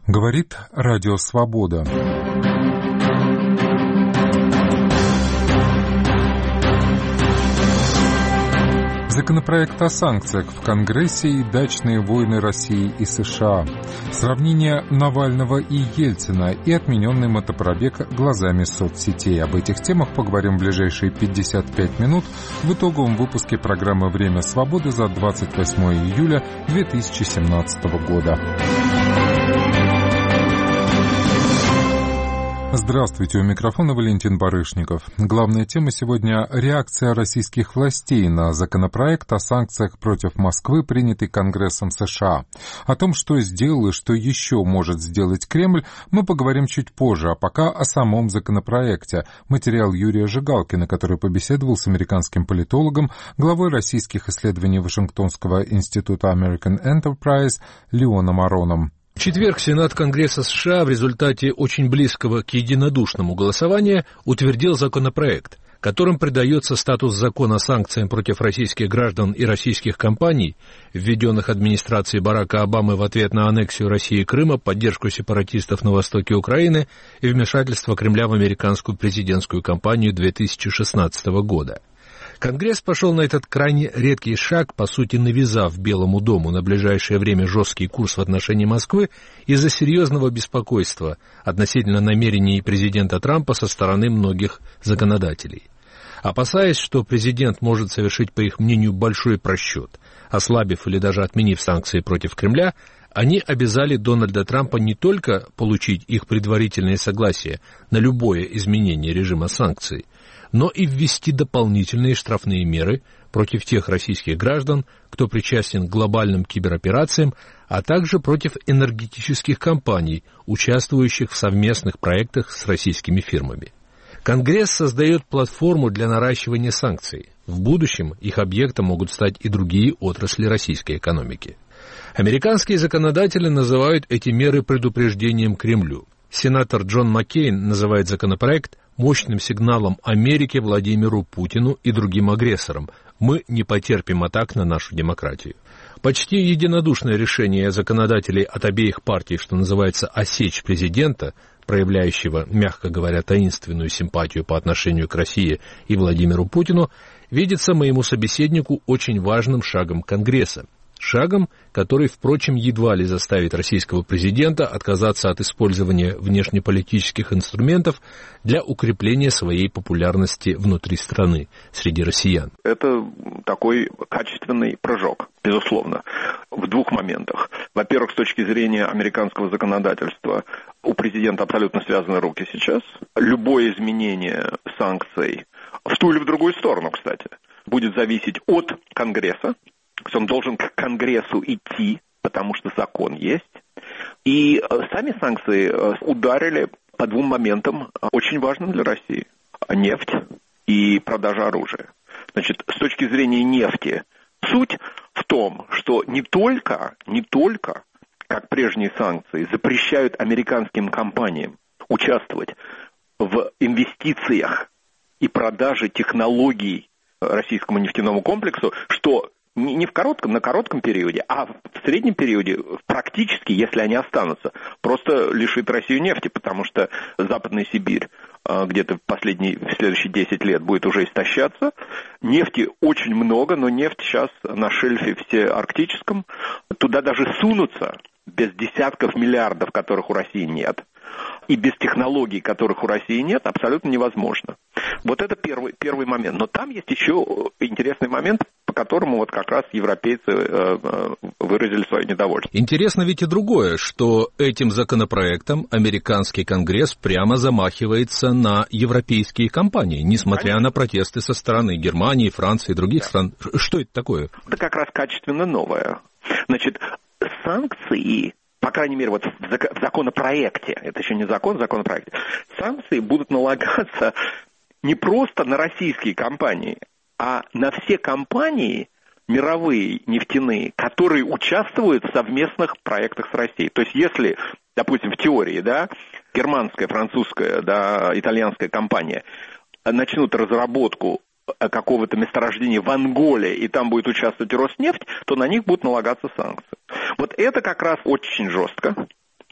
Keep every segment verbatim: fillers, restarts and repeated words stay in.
Говорит Радио Свобода. Законопроект о санкциях в Конгрессе и дачные войны России и США. Сравнение Навального и Ельцина и отмененный мотопробег глазами соцсетей. Об этих темах поговорим в ближайшие пятьдесят пять минут в итоговом выпуске программы «Время свободы» за двадцать восьмое июля две тысячи семнадцатого года. Здравствуйте, у микрофона Валентин Барышников. Главная тема сегодня – реакция российских властей на законопроект о санкциях против Москвы, принятый Конгрессом США. О том, что сделал и что еще может сделать Кремль, мы поговорим чуть позже, а пока о самом законопроекте. Материал Юрия Жигалкина, который побеседовал с американским политологом, главой российских исследований Вашингтонского института American Enterprise Леоном Ароном. В четверг Сенат Конгресса США в результате очень близкого к единодушному голосованию утвердил законопроект, которым придается статус закона санкциям против российских граждан и российских компаний, введенных администрацией Барака Обамы в ответ на аннексию России Крыма, поддержку сепаратистов на востоке Украины и вмешательство Кремля в американскую президентскую кампанию две тысячи шестнадцатого года. Конгресс пошел на этот крайне редкий шаг, по сути навязав Белому дому на ближайшее время жесткий курс в отношении Москвы из-за серьезного беспокойства относительно намерений президента Трампа со стороны многих законодателей. Опасаясь, что президент может совершить, по их мнению, большой просчет, ослабив или даже отменив санкции против Кремля, они обязали Дональда Трампа не только получить их предварительное согласие на любое изменение режима санкций, но и ввести дополнительные штрафные меры против тех российских граждан, кто причастен к глобальным кибероперациям, а также против энергетических компаний, участвующих в совместных проектах с российскими фирмами. Конгресс создает платформу для наращивания санкций. В будущем их объектом могут стать и другие отрасли российской экономики. Американские законодатели называют эти меры предупреждением Кремлю. Сенатор Джон Маккейн называет законопроект мощным сигналом Америке, Владимиру Путину и другим агрессорам. Мы не потерпим атак на нашу демократию. Почти единодушное решение законодателей от обеих партий, что называется, осечь президента, проявляющего, мягко говоря, таинственную симпатию по отношению к России и Владимиру Путину, видится моему собеседнику очень важным шагом Конгресса. Шагом, который, впрочем, едва ли заставит российского президента отказаться от использования внешнеполитических инструментов для укрепления своей популярности внутри страны, среди россиян. Это такой качественный прыжок, безусловно, в двух моментах. Во-первых, с точки зрения американского законодательства, у президента абсолютно связаны руки сейчас. Любое изменение санкций в ту или в другую сторону, кстати, будет зависеть от Конгресса. Он должен к Конгрессу идти, потому что закон есть. И сами санкции ударили по двум моментам, очень важным для России. Нефть и продажа оружия. Значит, с точки зрения нефти, суть в том, что не только, не только, как прежние санкции, запрещают американским компаниям участвовать в инвестициях и продаже технологий российскому нефтяному комплексу, что не в коротком, на коротком периоде, а в среднем периоде практически, если они останутся, просто лишит Россию нефти, потому что Западная Сибирь где-то в последние, в следующие десять лет будет уже истощаться. Нефти очень много, но нефть сейчас на шельфе всеарктическом. Туда даже сунуться без десятков миллиардов, которых у России нет, и без технологий, которых у России нет, абсолютно невозможно. Вот это первый, первый момент. Но там есть еще интересный момент, по которому вот как раз европейцы э, выразили свое недовольство. Интересно ведь и другое, что этим законопроектом американский Конгресс прямо замахивается на европейские компании, несмотря Конечно. на протесты со стороны Германии, Франции и других да. стран. Что это такое? Это как раз качественно новое. Значит, санкции, по крайней мере, вот в законопроекте, это еще не закон, законопроект, санкции будут налагаться не просто на российские компании, а на все компании мировые нефтяные, которые участвуют в совместных проектах с Россией. То есть если, допустим, в теории, да, германская, французская, да, итальянская компания начнут разработку какого-то месторождения в Анголе, и там будет участвовать Роснефть, то на них будут налагаться санкции. Вот это как раз очень жестко.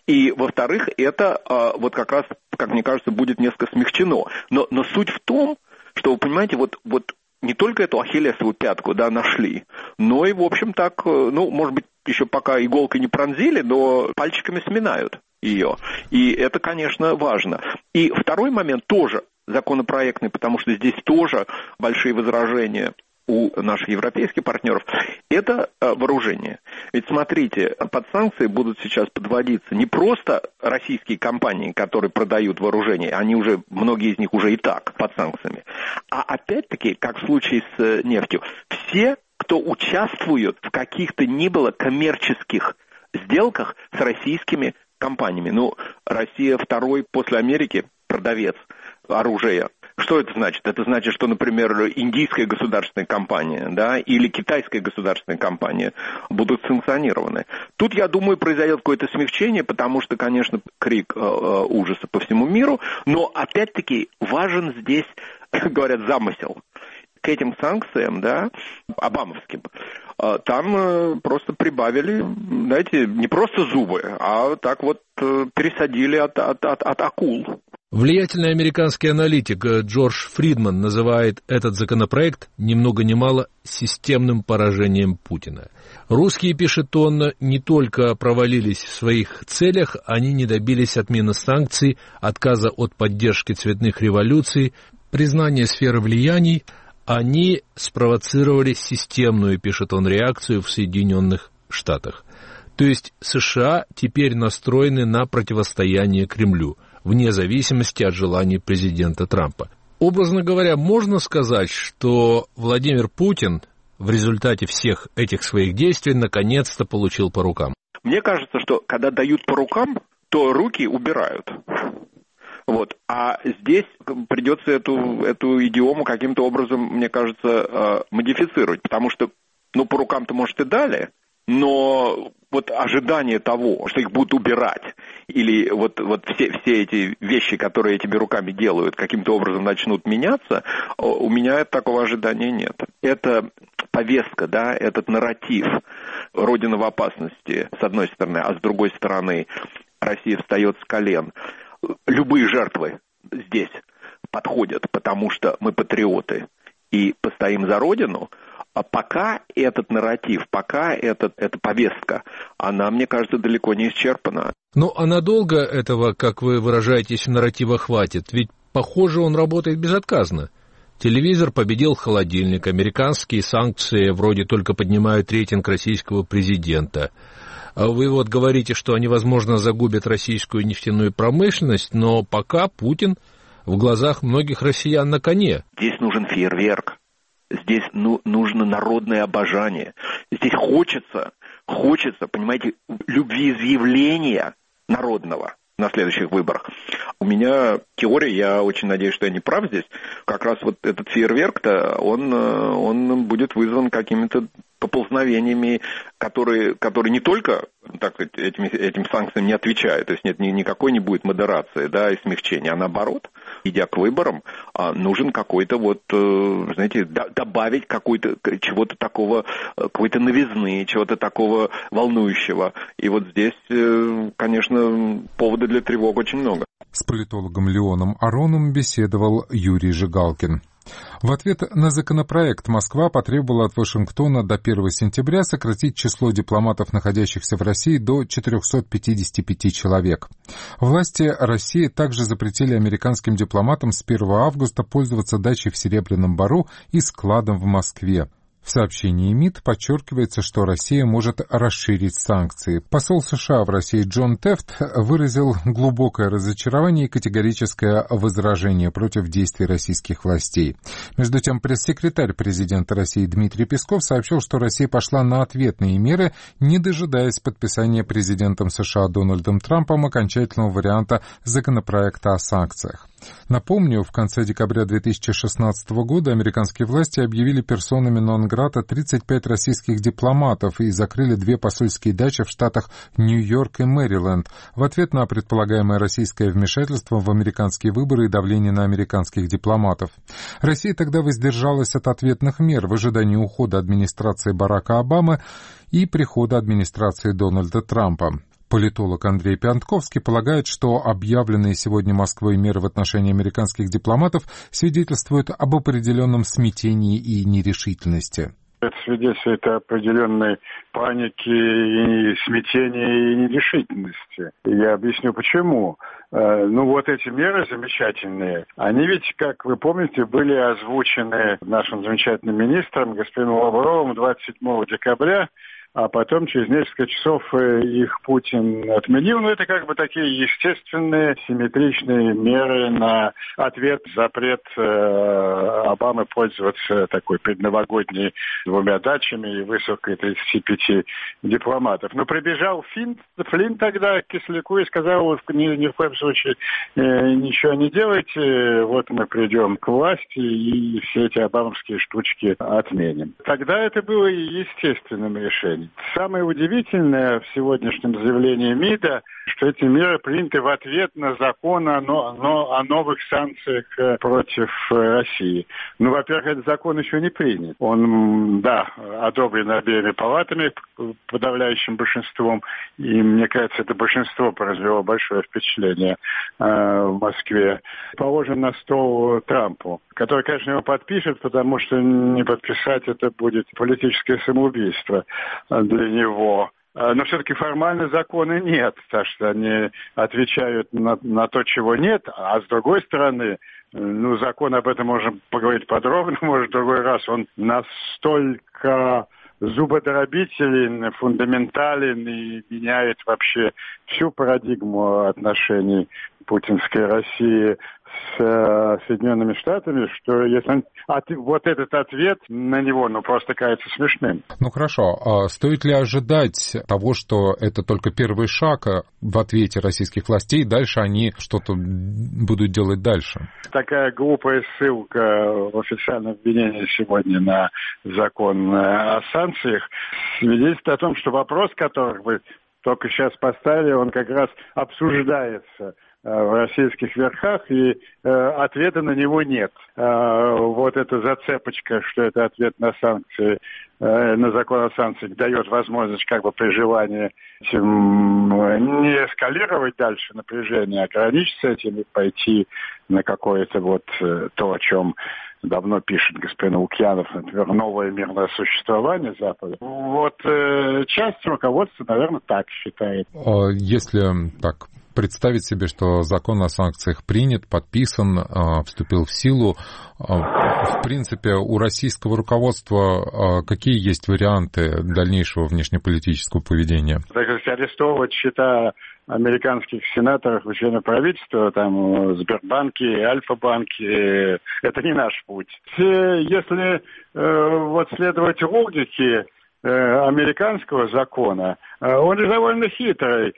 И, во-вторых, это вот как раз, как мне кажется, будет несколько смягчено. Но, но суть в том, что, вы понимаете, вот, вот не только эту ахиллесову пятку, да, нашли, но и, в общем, так, ну, может быть, еще пока иголкой не пронзили, но пальчиками сминают ее. И это, конечно, важно. И второй момент тоже законопроектный, потому что здесь тоже большие возражения у наших европейских партнеров, это вооружение. Ведь смотрите, под санкции будут сейчас подводиться не просто российские компании, которые продают вооружение, они уже, многие из них уже и так под санкциями, а опять-таки, как в случае с нефтью, все, кто участвует в каких-то ни было коммерческих сделках с российскими компаниями. Ну, Россия второй после Америки продавец оружия. Что это значит? Это значит, что, например, индийская государственная компания, да, или китайская государственная компания будут санкционированы. Тут, я думаю, произойдет какое-то смягчение, потому что, конечно, крик э, ужаса по всему миру, но, опять-таки, важен здесь, как говорят, замысел. К этим санкциям, да, обамовским, э, там э, просто прибавили, знаете, не просто зубы, а так вот э, пересадили от, от, от, от акул. Влиятельный американский аналитик Джордж Фридман называет этот законопроект ни много ни мало системным поражением Путина. Русские, пишет он, не только провалились в своих целях, они не добились отмены санкций, отказа от поддержки цветных революций, признания сферы влияний. Они спровоцировали системную, пишет он, реакцию в Соединенных Штатах. То есть США теперь настроены на противостояние Кремлю, вне зависимости от желаний президента Трампа. Образно говоря, можно сказать, что Владимир Путин в результате всех этих своих действий наконец-то получил по рукам. Мне кажется, что когда дают по рукам, то руки убирают. Вот. А здесь придется эту, эту идиому каким-то образом, мне кажется, модифицировать, потому что, ну, по рукам-то, может, и дали, но вот ожидание того, что их будут убирать, или вот, вот все, все эти вещи, которые этими руками делают, каким-то образом начнут меняться, у меня такого ожидания нет. Это повестка, да, этот нарратив «Родина в опасности», с одной стороны, а с другой стороны, Россия встает с колен. Любые жертвы здесь подходят, потому что мы патриоты и постоим за Родину. А пока этот нарратив, пока этот, эта повестка, она, мне кажется, далеко не исчерпана. Ну, а надолго этого, как вы выражаетесь, нарратива хватит? Ведь, похоже, он работает безотказно. Телевизор победил холодильник, американские санкции вроде только поднимают рейтинг российского президента. Вы вот говорите, что они, возможно, загубят российскую нефтяную промышленность, но пока Путин в глазах многих россиян на коне. Здесь нужен фейерверк. Здесь ну, нужно народное обожание. Здесь хочется, хочется, понимаете, любвеизъявления народного на следующих выборах. У меня теория, я очень надеюсь, что я не прав здесь, как раз вот этот фейерверк-то, он, он будет вызван какими-то поползновениями, которые, которые не только, так сказать, этим, этим санкциям не отвечают, то есть нет, никакой не будет модерации, да, и смягчения, а наоборот, идя к выборам, нужен какой-то вот, знаете, добавить какой-то, чего-то такого, какой-то новизны, чего-то такого волнующего. И вот здесь, конечно, повода для тревог очень много. С политологом Леоном Ароном беседовал Юрий Жигалкин. В ответ на законопроект Москва потребовала от Вашингтона до первого сентября сократить число дипломатов, находящихся в России, до четыреста пятьдесят пять человек. Власти России также запретили американским дипломатам с первого августа пользоваться дачей в Серебряном Бору и складом в Москве. В сообщении МИД подчеркивается, что Россия может расширить санкции. Посол США в России Джон Тефт выразил глубокое разочарование и категорическое возражение против действий российских властей. Между тем, пресс-секретарь президента России Дмитрий Песков сообщил, что Россия пошла на ответные меры, не дожидаясь подписания президентом США Дональдом Трампом окончательного варианта законопроекта о санкциях. Напомню, в конце декабря две тысячи шестнадцатого года американские власти объявили персонами нон-грата тридцать пять российских дипломатов и закрыли две посольские дачи в штатах Нью-Йорк и Мэриленд в ответ на предполагаемое российское вмешательство в американские выборы и давление на американских дипломатов. Россия тогда воздержалась от ответных мер в ожидании ухода администрации Барака Обамы и прихода администрации Дональда Трампа. Политолог Андрей Пиантковский полагает, что объявленные сегодня Москвой меры в отношении американских дипломатов свидетельствуют об определенном смятении и нерешительности. Это свидетельствует о определенной панике, и смятении и нерешительности. Я объясню, почему. Ну вот эти меры замечательные, они ведь, как вы помните, были озвучены нашим замечательным министром, господином Лавровым, двадцать седьмого декабря, а потом через несколько часов их Путин отменил. Ну, это как бы такие естественные, симметричные меры на ответ, запрет э, Обамы пользоваться такой предновогодней двумя дачами и высылкой тридцати пяти дипломатов. Но прибежал Флинт, Флинт тогда к Кисляку и сказал, ни, ни в коем случае э, ничего не делайте, вот мы придем к власти и все эти обамовские штучки отменим. Тогда это было естественным решением. Самое удивительное в сегодняшнем заявлении МИДа, что эти меры приняты в ответ на закон о, но, о новых санкциях против России. Ну, во-первых, этот закон еще не принят. Он, да, одобрен обеими палатами, подавляющим большинством, и, мне кажется, это большинство произвело большое впечатление э, в Москве. Положен на стол Трампу, который, конечно, его подпишет, потому что не подписать это будет политическое самоубийство для него. Но все-таки формально закона нет, так что они отвечают на, на то, чего нет, а с другой стороны, ну, закон, об этом можем поговорить подробно, может, в другой раз, он настолько зубодробителен, фундаментален и меняет вообще всю парадигму отношений путинской России с э, Соединенными Штатами, что если от, вот этот ответ на него, ну, просто кажется смешным. Ну, хорошо. А стоит ли ожидать того, что это только первый шаг в ответе российских властей, дальше они что-то будут делать дальше? Такая глупая ссылка в официальном обвинении сегодня на закон о санкциях свидетельствует о том, что вопрос, который вы только сейчас поставили, он как раз обсуждается в российских верхах, и э, ответа на него нет. Э, вот эта зацепочка, что это ответ на санкции, э, на закон о санкциях, дает возможность как бы при желании этим, не эскалировать дальше напряжение, а ограничиться этим и пойти на какое-то вот э, то, о чем давно пишет господин Лукьянов, например, новое мирное существование Запада. Вот э, часть руководства, наверное, так считает. Если так представить себе, что закон о санкциях принят, подписан, вступил в силу, в принципе, у российского руководства какие есть варианты дальнейшего внешнеполитического поведения? Так сказать, арестовывать счета американских сенаторов и членов правительства, там, Сбербанки, Альфа-банки, это не наш путь. Если э, вот следовать логике американского закона, он же довольно хитрый.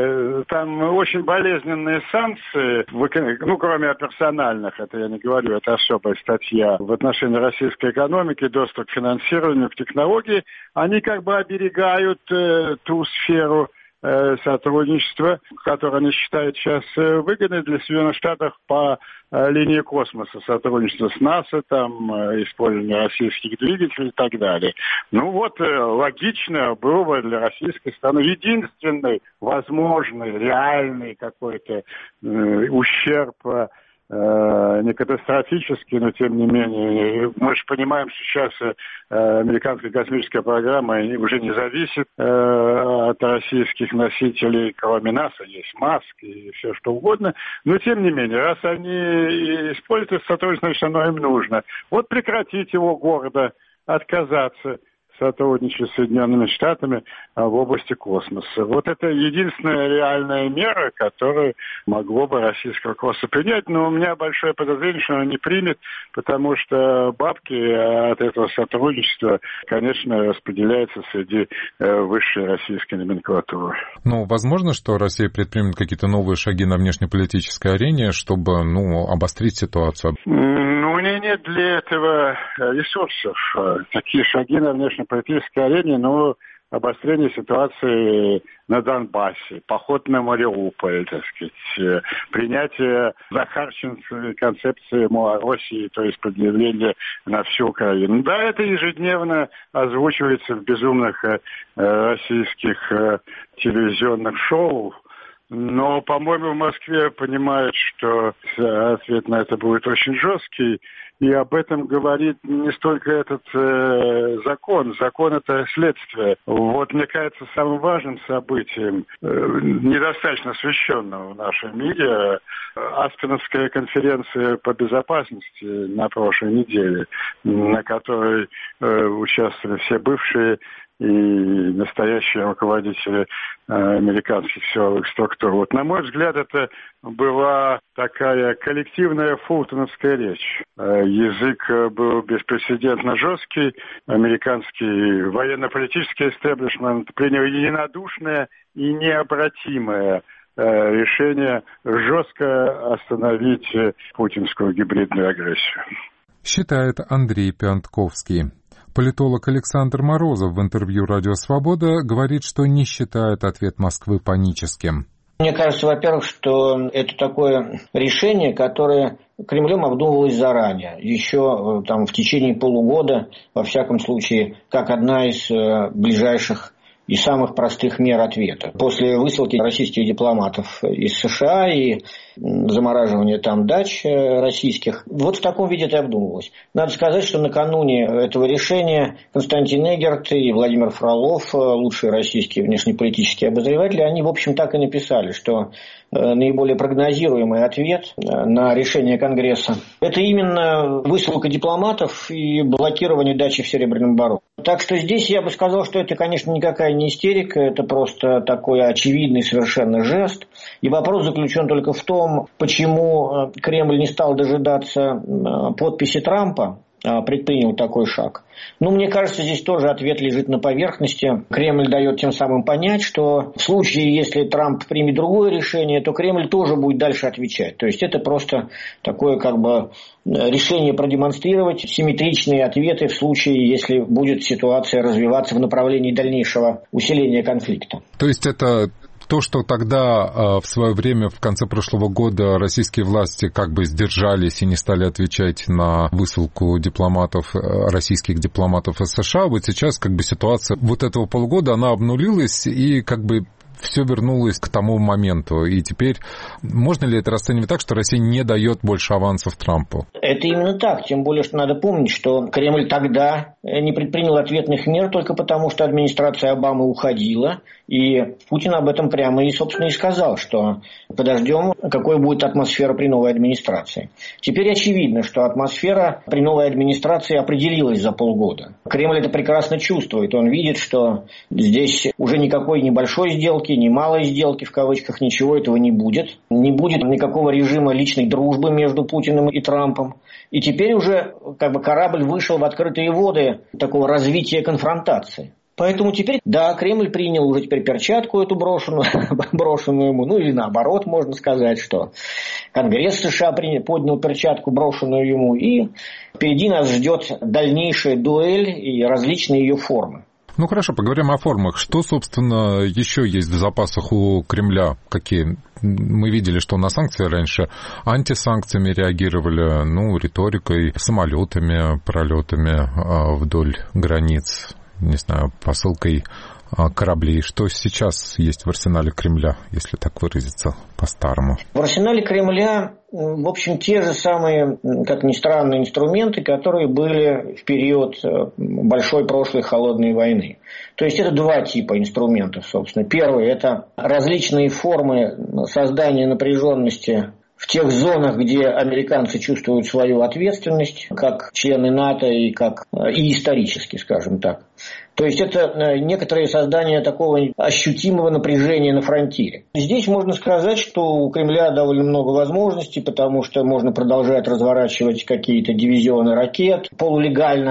Там очень болезненные санкции, ну, кроме персональных, это я не говорю, это особая статья в отношении российской экономики, доступ к финансированию, к технологии, они как бы оберегают ту сферу сотрудничества, которое они считают сейчас выгодной для Соединенных Штатов по линии космоса, сотрудничество с НАСА, там, использование российских двигателей и так далее. Ну вот, логично было бы для российской страны единственный возможный, реальный какой-то э, ущерб, э, не катастрофический, но тем не менее. Мы же понимаем, что сейчас э, американская космическая программа уже не зависит э, от российских носителей, кроме НАСА, есть Маск и все что угодно. Но тем не менее, раз они используют сотрудничество, значит, оно им нужно. Вот прекратить его гордо, отказаться сотрудничать с Соединенными Штатами в области космоса. Вот это единственная реальная мера, которую могло бы российское руководство принять, но у меня большое подозрение, что оно не примет, потому что бабки от этого сотрудничества, конечно, распределяются среди высшей российской номенклатуры. Ну, возможно, что Россия предпримет какие-то новые шаги на внешнеполитической арене, чтобы, ну, обострить ситуацию? Ну, у нее нет для этого ресурсов. Такие шаги на внешнеполитической арене, ну, обострение ситуации на Донбассе, поход на Мариуполь, так сказать, принятие захарченской концепции Малороссии, то есть предъявление на всю Украину. Да, это ежедневно озвучивается в безумных э, российских э, телевизионных шоу. Но, по-моему, в Москве понимают, что ответ на это будет очень жесткий, и об этом говорит не столько этот э, закон. Закон – это следствие. Вот, мне кажется, самым важным событием, э, недостаточно освещенным в нашем мире, Аспеновская конференция по безопасности на прошлой неделе, на которой э, участвовали все бывшие и настоящие руководители э, американских силовых структур. Вот, на мой взгляд, это была такая коллективная фултоновская речь. Э, язык был беспрецедентно жесткий. Американский военно-политический истеблишмент принял единодушное и необратимое э, решение жестко остановить путинскую гибридную агрессию. Считает Андрей Пиантковский. Политолог Александр Морозов в интервью «Радио Свобода» говорит, что не считает ответ Москвы паническим. Мне кажется, во-первых, что это такое решение, которое Кремлем обдумывалось заранее, еще там, в течение полугода, во всяком случае, как одна из э, ближайших и самых простых мер ответа. После высылки российских дипломатов из США и замораживания там дач российских, вот в таком виде это обдумывалось. Надо сказать, что накануне этого решения Константин Эггерт и Владимир Фролов, лучшие российские внешнеполитические обозреватели, они, в общем, так и написали, что наиболее прогнозируемый ответ на решение Конгресса – это именно высылка дипломатов и блокирование дачи в Серебряном Бару. Так что здесь я бы сказал, что это, конечно, никакая не истерика, это просто такой очевидный совершенно жест. И вопрос заключен только в том, почему Кремль не стал дожидаться подписи Трампа, предпринял такой шаг. Ну, мне кажется, здесь тоже ответ лежит на поверхности. Кремль дает тем самым понять, что в случае, если Трамп примет другое решение, то Кремль тоже будет дальше отвечать. То есть это просто такое как бы решение продемонстрировать симметричные ответы в случае, если будет ситуация развиваться в направлении дальнейшего усиления конфликта. То есть это то, что тогда, в свое время, в конце прошлого года, российские власти как бы сдержались и не стали отвечать на высылку дипломатов, российских дипломатов из США, вот сейчас как бы ситуация вот этого полугода, она обнулилась и как бы все вернулось к тому моменту. И теперь можно ли это расценивать так, что Россия не дает больше авансов Трампу? Это именно так. Тем более, что надо помнить, что Кремль тогда не предпринял ответных мер только потому, что администрация Обамы уходила. И Путин об этом прямо и, собственно, и сказал, что подождем, какой будет атмосфера при новой администрации. Теперь очевидно, что атмосфера при новой администрации определилась за полгода. Кремль это прекрасно чувствует. Он видит, что здесь уже никакой небольшой сделки, ни малой сделки, в кавычках, ничего этого не будет. Не будет никакого режима личной дружбы между Путиным и Трампом. И теперь уже как бы корабль вышел в открытые воды такого развития конфронтации. Поэтому теперь, да, Кремль принял уже теперь перчатку эту брошенную, брошенную ему, ну или наоборот, можно сказать, что Конгресс США принял, поднял перчатку, брошенную ему, и впереди нас ждет дальнейшая дуэль и различные ее формы. Ну хорошо, поговорим о формах. Что, собственно, еще есть в запасах у Кремля? Какие? Мы видели, что на санкции раньше антисанкциями реагировали, ну, риторикой, самолетами, пролетами вдоль границ, не знаю, посылкой кораблей. Что сейчас есть в арсенале Кремля, если так выразиться по-старому? В арсенале Кремля, в общем, те же самые, как ни странно, инструменты, которые были в период большой прошлой холодной войны. То есть это два типа инструментов, собственно. Первый – это различные формы создания напряженности в тех зонах, где американцы чувствуют свою ответственность, как члены НАТО и, как, и исторически, скажем так. То есть это некоторое создание такого ощутимого напряжения на фронтире. Здесь можно сказать, что у Кремля довольно много возможностей, потому что можно продолжать разворачивать какие-то дивизионы ракет полулегально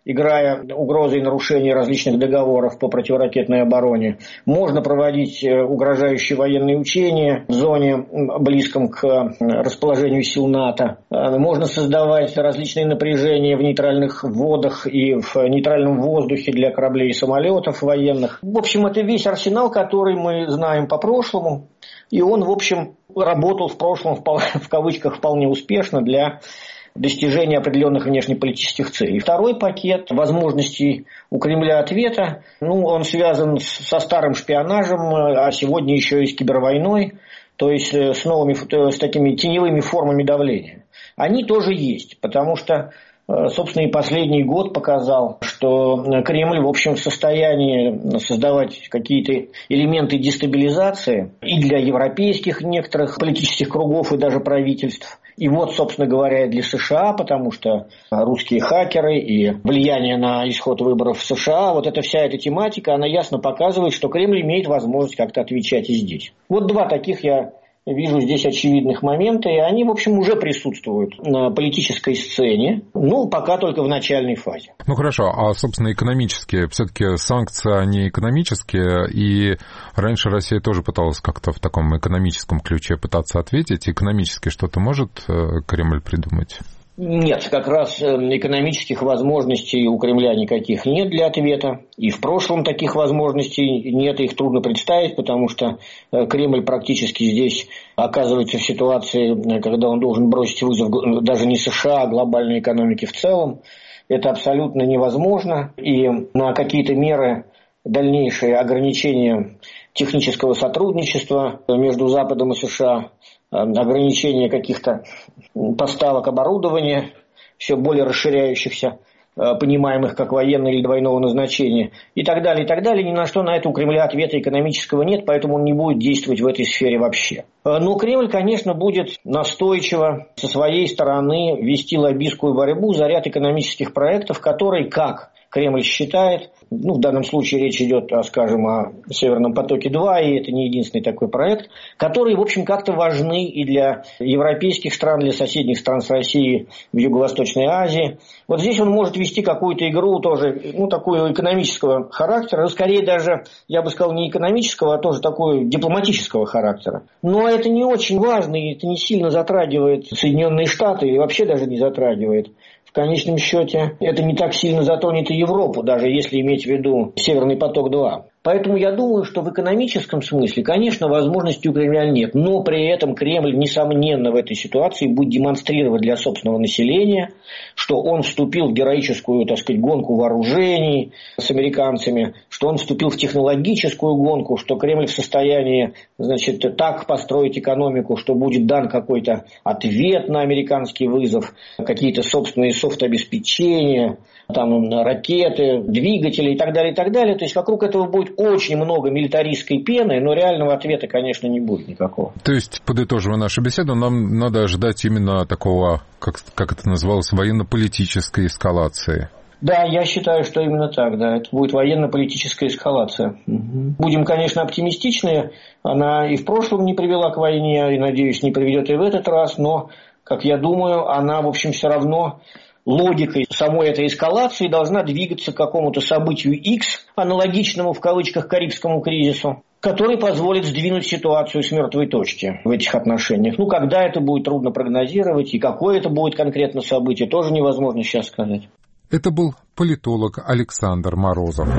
играя угрозой нарушения различных договоров по противоракетной обороне. Можно проводить угрожающие военные учения в зоне, близком к расположению сил НАТО. Можно создавать различные напряжения в нейтральных водах и в нейтральном воздухе для кораблей и самолетов военных. В общем, это весь арсенал, который мы знаем по прошлому. И он, в общем, работал в прошлом, в кавычках, вполне успешно для достижения определенных внешнеполитических целей. Второй пакет возможностей у Кремля ответа, ну, он связан со старым шпионажем, а сегодня еще и с кибервойной, то есть с новыми, с такими теневыми формами давления. Они тоже есть, потому что, собственно, и последний год показал, что Кремль, в общем, в состоянии создавать какие-то элементы дестабилизации и для европейских некоторых политических кругов и даже правительств. И вот, собственно говоря, и для США, потому что русские хакеры и влияние на исход выборов в США, вот эта вся эта тематика, она ясно показывает, что Кремль имеет возможность как-то отвечать и здесь. Вот два таких я вижу здесь очевидных момента, и они, в общем, уже присутствуют на политической сцене, ну, пока только в начальной фазе. Ну, хорошо, а, собственно, экономические, все-таки санкции, они экономические, и раньше Россия тоже пыталась как-то в таком экономическом ключе пытаться ответить. Экономически что-то может Кремль придумать? Нет, как раз экономических возможностей у Кремля никаких нет для ответа. И в прошлом таких возможностей нет, их трудно представить, потому что Кремль практически здесь оказывается в ситуации, когда он должен бросить вызов даже не США, а глобальной экономике в целом. Это абсолютно невозможно. И на какие-то меры дальнейшие ограничения технического сотрудничества между Западом и США, ограничение каких-то поставок оборудования, все более расширяющихся, понимаемых как военного или двойного назначения, и так далее, и так далее. Ни на что на это у Кремля ответа экономического нет, поэтому он не будет действовать в этой сфере вообще. Но Кремль, конечно, будет настойчиво со своей стороны вести лоббистскую борьбу за ряд экономических проектов, которые, как Кремль считает, ну, в данном случае речь идет, скажем, о Северном потоке-два, и это не единственный такой проект, которые, в общем, как-то важны и для европейских стран, для соседних стран с Россией в Юго-Восточной Азии. Вот здесь он может вести какую-то игру тоже, ну, такую экономического характера, ну, скорее даже, я бы сказал, не экономического, а тоже такого дипломатического характера. Но это не очень важно, и это не сильно затрагивает Соединенные Штаты, или вообще даже не затрагивает. В конечном счете это не так сильно затронет и Европу, даже если иметь в виду Северный поток-два. Поэтому я думаю, что в экономическом смысле, конечно, возможностей у Кремля нет. Но при этом Кремль, несомненно, в этой ситуации будет демонстрировать для собственного населения, что он вступил в героическую, так сказать, гонку вооружений с американцами, что он вступил в технологическую гонку, что Кремль в состоянии, значит, так построить экономику, что будет дан какой-то ответ на американский вызов, какие-то собственные софт-обеспечения, там ракеты, двигатели и так далее, и так далее. То есть вокруг этого будет очень много милитаристской пены, но реального ответа, конечно, не будет никакого. То есть, подытоживая нашу беседу, нам надо ожидать именно такого, как, как это называлось, военно-политической эскалации. Да, я считаю, что именно так, да. Это будет военно-политическая эскалация. Угу. Будем, конечно, оптимистичны. Она и в прошлом не привела к войне, и, надеюсь, не приведет и в этот раз, но, как я думаю, она, в общем, все равно логикой самой этой эскалации должна двигаться к какому-то событию X, аналогичному в кавычках Карибскому кризису, который позволит сдвинуть ситуацию с мертвой точки в этих отношениях. Ну, когда это будет, трудно прогнозировать, и какое это будет конкретно событие, тоже невозможно сейчас сказать. Это был политолог Александр Морозов.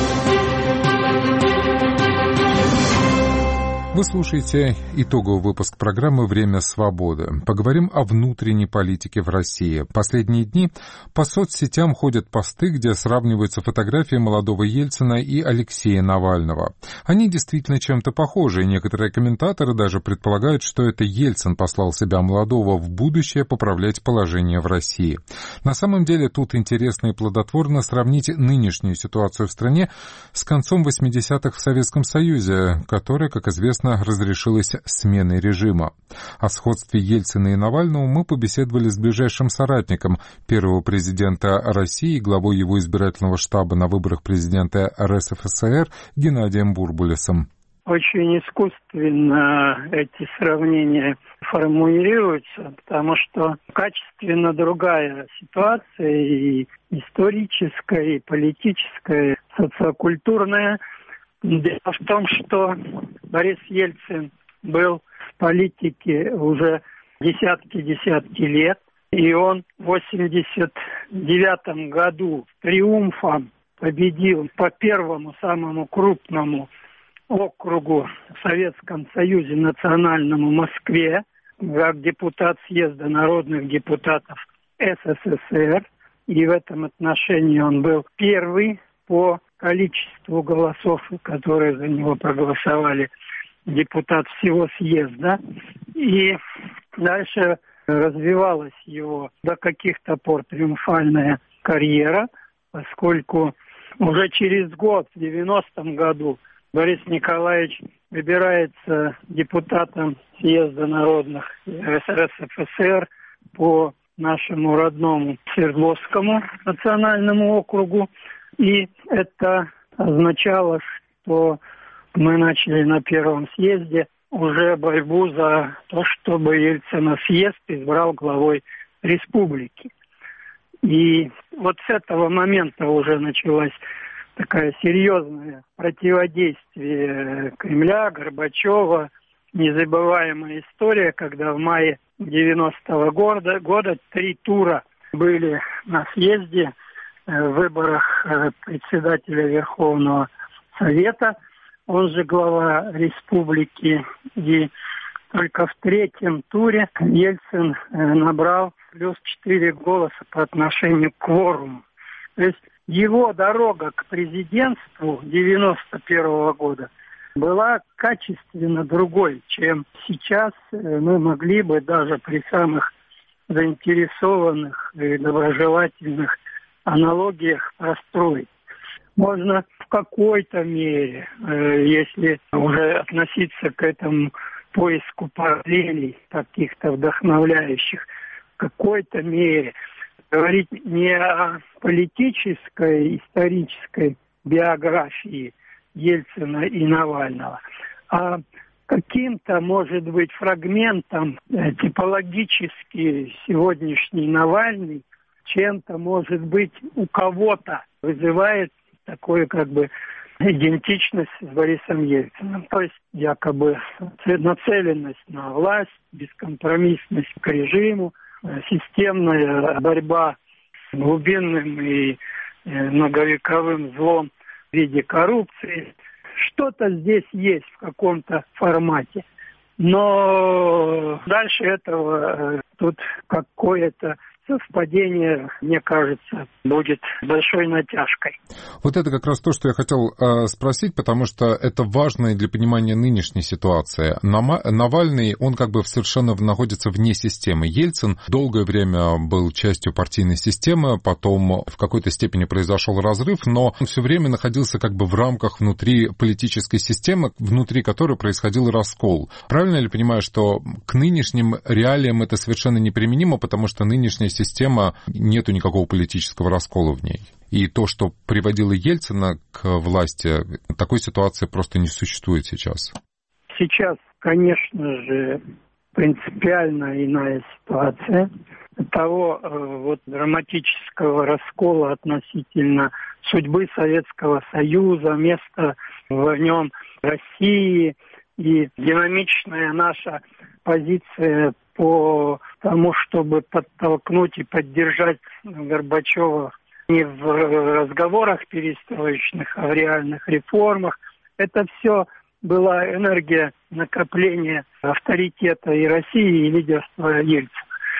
Вы слушаете итоговый выпуск программы «Время свободы». Поговорим о внутренней политике в России. Последние дни по соцсетям ходят посты, где сравниваются фотографии молодого Ельцина и Алексея Навального. Они действительно чем-то похожи, и некоторые комментаторы даже предполагают, что это Ельцин послал себя молодого в будущее поправлять положение в России. На самом деле тут интересно и плодотворно сравнить нынешнюю ситуацию в стране с концом восьмидесятых в Советском Союзе, которая, как известно, разрешилась сменой режима. О сходстве Ельцина и Навального мы побеседовали с ближайшим соратником первого президента России, главой его избирательного штаба на выборах президента эр эс эф эс эр Геннадием Бурбулисом. Очень искусственно эти сравнения формулируются, потому что качественно другая ситуация, и историческое, и политическое, социокультурное. Дело в том, что Борис Ельцин был в политике уже десятки-десятки лет, и он в восемьдесят девятом году триумфом победил по первому, самому крупному округу в Советском Союзе национальному Москве, как депутат съезда народных депутатов СССР. И в этом отношении он был первый по количеству голосов, которые за него проголосовали, депутат всего съезда. И дальше развивалась его до каких-то пор триумфальная карьера, поскольку уже через год, в девяностом году, Борис Николаевич выбирается депутатом съезда народных РСФСР по нашему родному Свердловскому национальному округу. И это означало, что мы начали на первом съезде уже борьбу за то, чтобы Ельцина съезд избрал главой республики. И вот с этого момента уже началась такая серьезное противодействие Кремля, Горбачева. Незабываемая история, когда в мае девяностого года, года три тура были на съезде, в выборах председателя Верховного Совета, он же глава республики, и только в третьем туре Ельцин набрал плюс четыре голоса по отношению к кворуму. То есть его дорога к президентству девяносто первого года была качественно другой, чем сейчас мы могли бы даже при самых заинтересованных и доброжелательных аналогиях простроить. Можно в какой-то мере, если уже относиться к этому поиску параллелей, каких-то вдохновляющих, в какой-то мере говорить не о политической, исторической биографии Ельцина и Навального, а каким-то, может быть, фрагментом типологически сегодняшний Навальный чем-то, может быть, у кого-то вызывает такую как бы идентичность с Борисом Ельциным. То есть якобы нацеленность на власть, бескомпромиссность к режиму, системная борьба с глубинным и многовековым злом в виде коррупции. Что-то здесь есть в каком-то формате. Но дальше этого тут какое-то совпадение, мне кажется, будет большой натяжкой. Вот это как раз то, что я хотел э, спросить, потому что это важно для понимания нынешней ситуации. Навальный, он как бы совершенно находится вне системы. Ельцин долгое время был частью партийной системы, потом в какой-то степени произошел разрыв, но он все время находился как бы в рамках внутри политической системы, внутри которой происходил раскол. Правильно ли понимаю, что к нынешним реалиям это совершенно неприменимо, потому что нынешняя система, нету никакого политического раскола в ней? И то, что приводило Ельцина к власти, такой ситуации просто не существует сейчас. Сейчас, конечно же, принципиально иная ситуация. Того вот драматического раскола относительно судьбы Советского Союза, места в нем России и динамичная наша позиция по тому, чтобы подтолкнуть и поддержать Горбачева не в разговорах перестроечных, а в реальных реформах. Это все была энергия накопления авторитета и России, и лидерства Ельцина.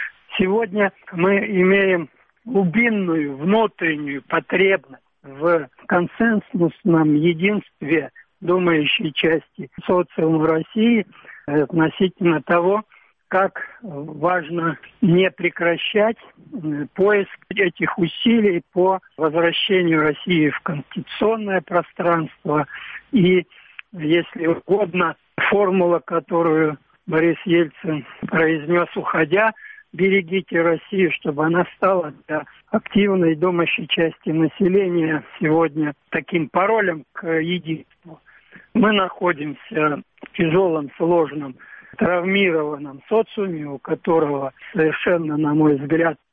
Сегодня мы имеем глубинную внутреннюю потребность в консенсусном единстве думающей части социума России относительно того, как важно не прекращать поиск этих усилий по возвращению России в конституционное пространство. И, если угодно, формула, которую Борис Ельцин произнес, уходя, «Берегите Россию», чтобы она стала для активной думающей части населения сегодня таким паролем к единству. Мы находимся в тяжелом, сложном, травмированном социуме, у которого совершенно, на мой взгляд,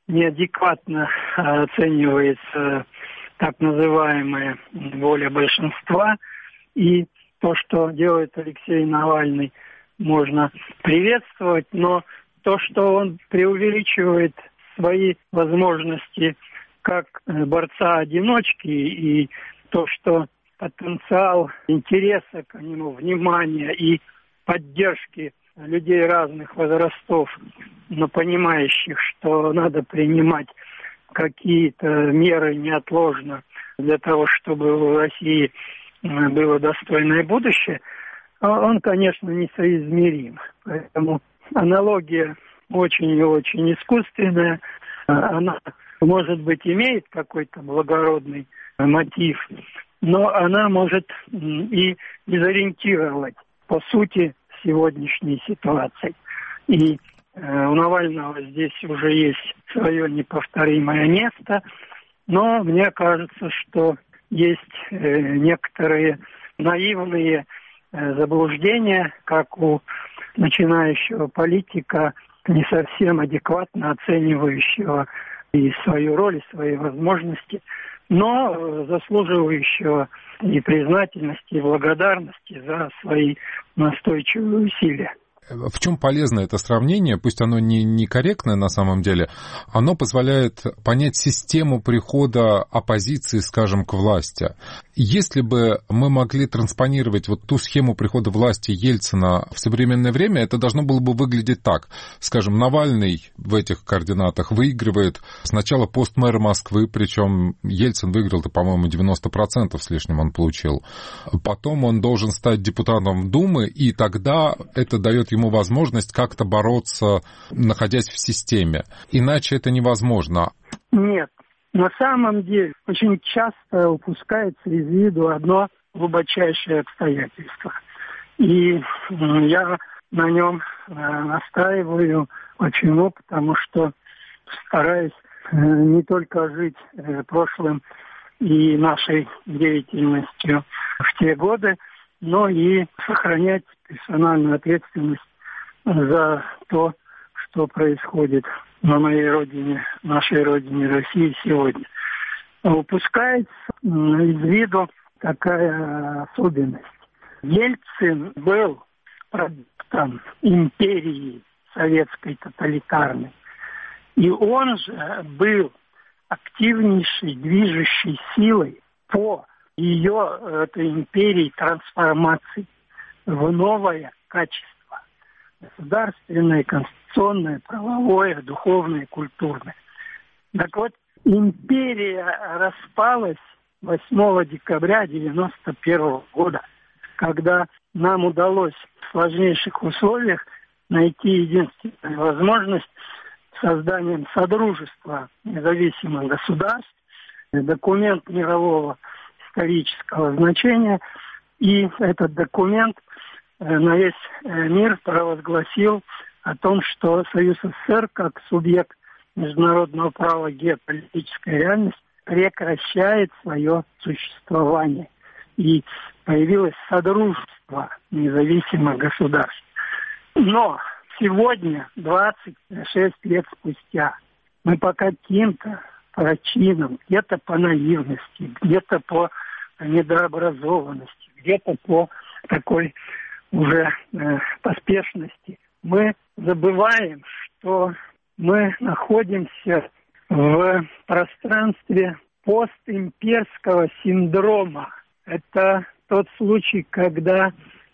неадекватно оценивается так называемая воля большинства. И то, что делает Алексей Навальный, можно приветствовать, но то, что он преувеличивает свои возможности как борца-одиночки, и то, что потенциал интереса к нему, внимания и поддержки людей разных возрастов, но понимающих, что надо принимать какие-то меры неотложно для того, чтобы в России было достойное будущее, он, конечно, несоизмерим. Поэтому аналогия очень и очень искусственная. Она, может быть, имеет какой-то благородный мотив, но она может и дезориентировать по сути сегодняшней ситуации. И э, у Навального здесь уже есть свое неповторимое место, но мне кажется, что есть э, некоторые наивные э, заблуждения, как у начинающего политика, не совсем адекватно оценивающего и свою роль, и свои возможности, но заслуживающего и признательности, и благодарности за свои настойчивые усилия. В чем полезно это сравнение, пусть оно не некорректное на самом деле, оно позволяет понять систему прихода оппозиции, скажем, к власти. Если бы мы могли транспонировать вот ту схему прихода власти Ельцина в современное время, это должно было бы выглядеть так. Скажем, Навальный в этих координатах выигрывает сначала пост мэра Москвы, причем Ельцин выиграл-то, по-моему, девяносто процентов с лишним он получил. Потом он должен стать депутатом Думы, и тогда это дает ему ему возможность как-то бороться, находясь в системе. Иначе это невозможно. Нет. На самом деле очень часто упускается из виду одно глубочайшее обстоятельство. И я на нем настаиваю. Почему? Потому что стараюсь не только жить прошлым и нашей деятельностью в те годы, но и сохранять персональную ответственность за то, что происходит на моей родине, нашей родине России сегодня. Упускается из виду такая особенность. Ельцин был продуктом империи советской тоталитарной. И он же был активнейшей движущей силой по ее, этой империи, трансформации в новое качество. Государственное, конституционное, правовое, духовное, культурное. Так вот, империя распалась восьмого декабря девяносто первого года, когда нам удалось в сложнейших условиях найти единственную возможность созданием Содружества независимых государств, документ мирового исторического значения, и этот документ на весь мир провозгласил о том, что Союз СССР как субъект международного права геополитической реальности прекращает свое существование. И появилось Содружество независимых государств. Но сегодня, двадцать шесть лет спустя, мы по каким-то причинам, где-то по наивности, где-то по недообразованности, где-то по такой уже э, поспешности, мы забываем, что мы находимся в пространстве постимперского синдрома. Это тот случай, когда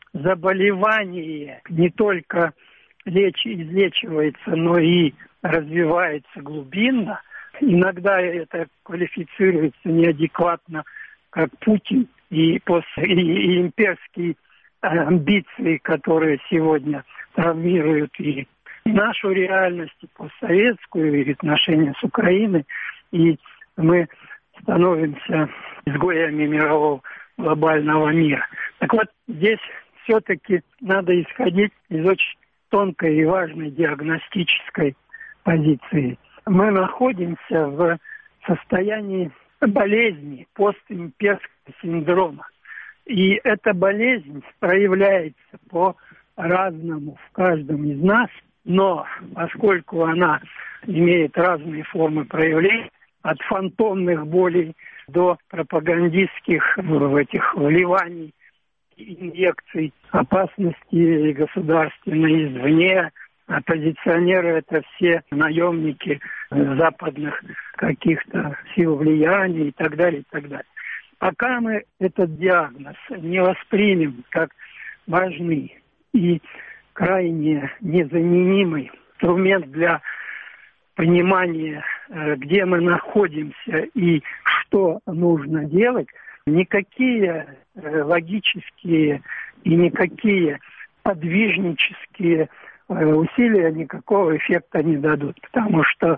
заболевание не только леч... излечивается, но и развивается глубинно. Иногда это квалифицируется неадекватно, как Путин и, пост... и, и имперские амбиции, которые сегодня травмируют и нашу реальность, и постсоветскую, и отношения с Украиной. И мы становимся изгоями мирового глобального мира. Так вот, здесь все-таки надо исходить из очень тонкой и важной диагностической позиции. Мы находимся в состоянии болезни, постимперского синдрома. И эта болезнь проявляется по-разному в каждом из нас, но поскольку она имеет разные формы проявления, от фантомных болей до пропагандистских в этих вливаний, инъекций, опасности государственной извне. Оппозиционеры – это все наемники западных каких-то сил влияния и так далее, и так далее. Пока мы этот диагноз не воспримем как важный и крайне незаменимый инструмент для понимания, где мы находимся и что нужно делать, никакие логические и никакие подвижнические усилия никакого эффекта не дадут. Потому что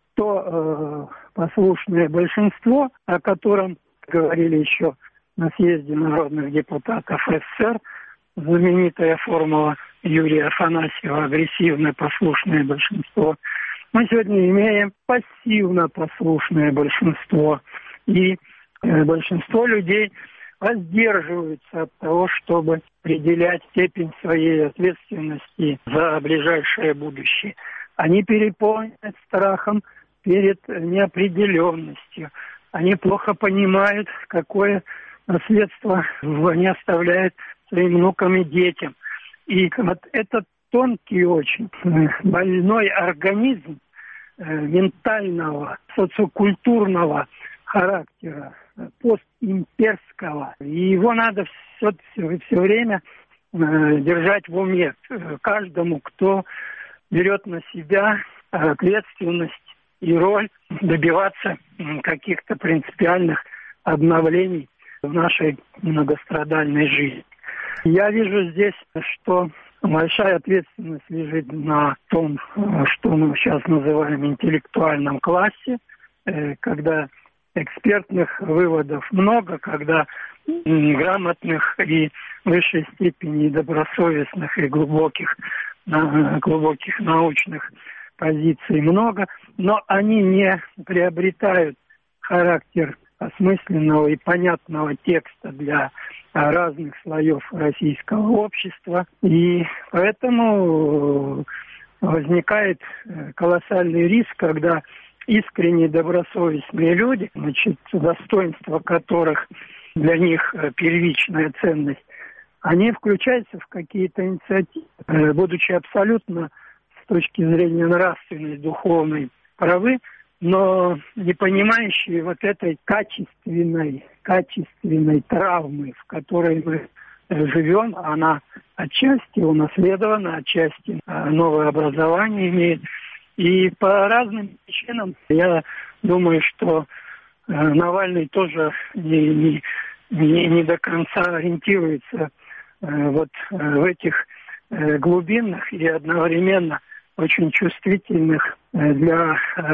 то э, послушное большинство, о котором говорили еще на съезде народных депутатов СССР, знаменитая формула Юрия Афанасьева «агрессивное послушное большинство», мы сегодня имеем пассивно-послушное большинство. И э, большинство людей воздерживаются от того, чтобы определять степень своей ответственности за ближайшее будущее. Они переполнены страхом перед неопределенностью. Они плохо понимают, какое наследство они оставляют своим внукам и детям. И вот этот тонкий очень больной организм э, ментального, социокультурного характера, постимперского, и его надо все, все, все время э, держать в уме. Каждому, кто берет на себя ответственность и роль добиваться каких-то принципиальных обновлений в нашей многострадальной жизни. Я вижу здесь, что большая ответственность лежит на том, что мы сейчас называем интеллектуальном классе, когда экспертных выводов много, когда грамотных и в высшей степени добросовестных и глубоких, глубоких научных позиций много, но они не приобретают характер осмысленного и понятного текста для разных слоев российского общества. И поэтому возникает колоссальный риск, когда искренне добросовестные люди, значит, достоинство которых для них первичная ценность, они включаются в какие-то инициативы, будучи абсолютно с точки зрения нравственной, духовной правы, но не понимающие вот этой качественной, качественной травмы, в которой мы живем. Она отчасти унаследована, отчасти новое образование имеет. И по разным причинам я думаю, что Навальный тоже не, не, не, не до конца ориентируется вот в этих глубинных и одновременно очень чувствительных для,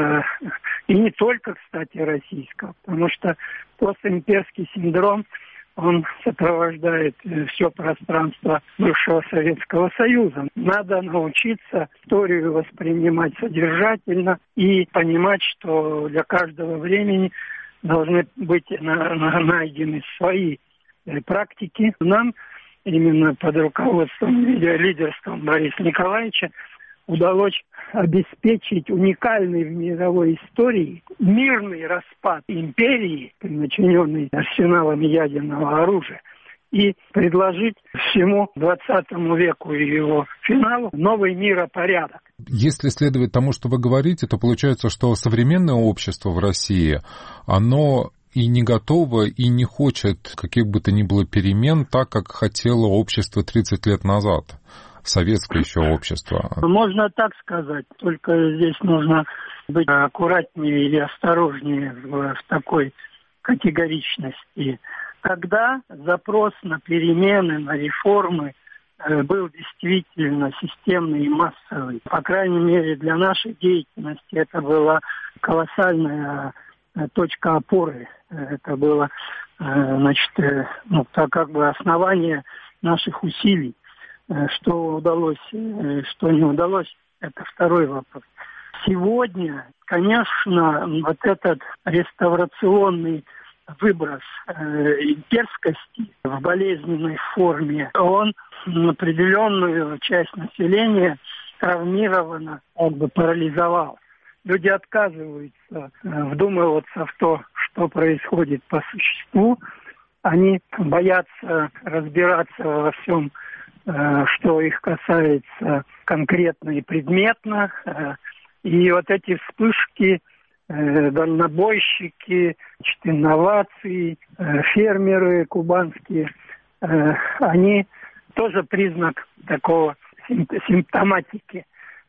и не только, кстати, российского, потому что постимперский синдром, он сопровождает все пространство бывшего Советского Союза. Надо научиться историю воспринимать содержательно и понимать, что для каждого времени должны быть найдены свои практики. Нам именно под руководством, лидерством Бориса Николаевича удалось обеспечить уникальный в мировой истории мирный распад империи, начиненный арсеналами ядерного оружия, и предложить всему двадцатому веку и его финалу новый миропорядок. Если следовать тому, что вы говорите, то получается, что современное общество в России, оно и не готово, и не хочет каких бы то ни было перемен так, как хотело общество тридцать лет назад. Советское еще общество. Можно так сказать, только здесь нужно быть аккуратнее или осторожнее в, в такой категоричности. Тогда запрос на перемены, на реформы э, был действительно системный и массовый. По крайней мере, для нашей деятельности это была колоссальная э, точка опоры. Это было э, значит, э, ну, так как бы основание наших усилий. Что удалось, что не удалось, это второй вопрос. Сегодня, конечно, вот этот реставрационный выброс э, имперскости в болезненной форме, он определенную часть населения травмированно, как бы парализовал. люди отказываются вдумываться в то, что происходит по существу. Они боятся разбираться во всем, что их касается конкретно и предметно. И вот эти вспышки, дальнобойщики, инновации, фермеры кубанские, они тоже признак такого симптоматики.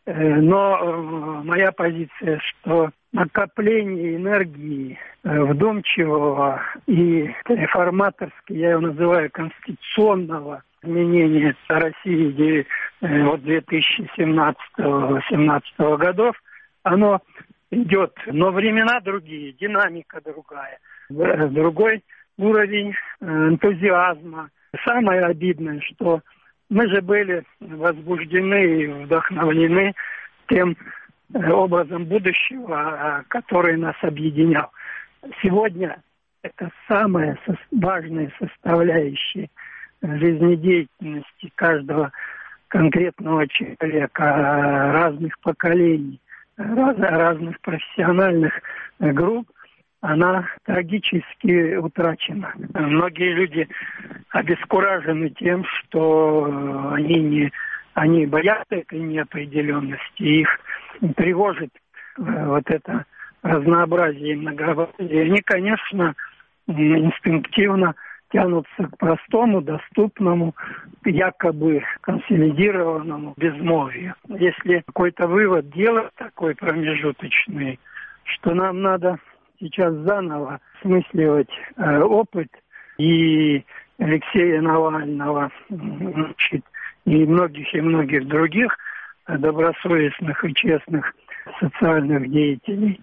Но моя позиция, что накопление энергии вдумчивого и реформаторского, я его называю конституционного изменения России от две тысячи семнадцатого — две тысячи восемнадцатого годов, оно идет, но времена другие, динамика другая, другой уровень энтузиазма. Самое обидное, что мы же были возбуждены и вдохновлены тем образом будущего, который нас объединял. Сегодня это самая важная составляющая жизнедеятельности каждого конкретного человека, разных поколений, раз, разных профессиональных групп, она трагически утрачена. Многие люди обескуражены тем, что они, не, они боятся этой неопределенности, их тревожит вот это разнообразие и многообразие. Они, конечно, инстинктивно тянутся к простому, доступному, якобы консолидированному безмолвию. Если какой-то вывод делать такой промежуточный, что нам надо сейчас заново осмысливать э, опыт и Алексея Навального, значит, и многих и многих других добросовестных и честных социальных деятелей,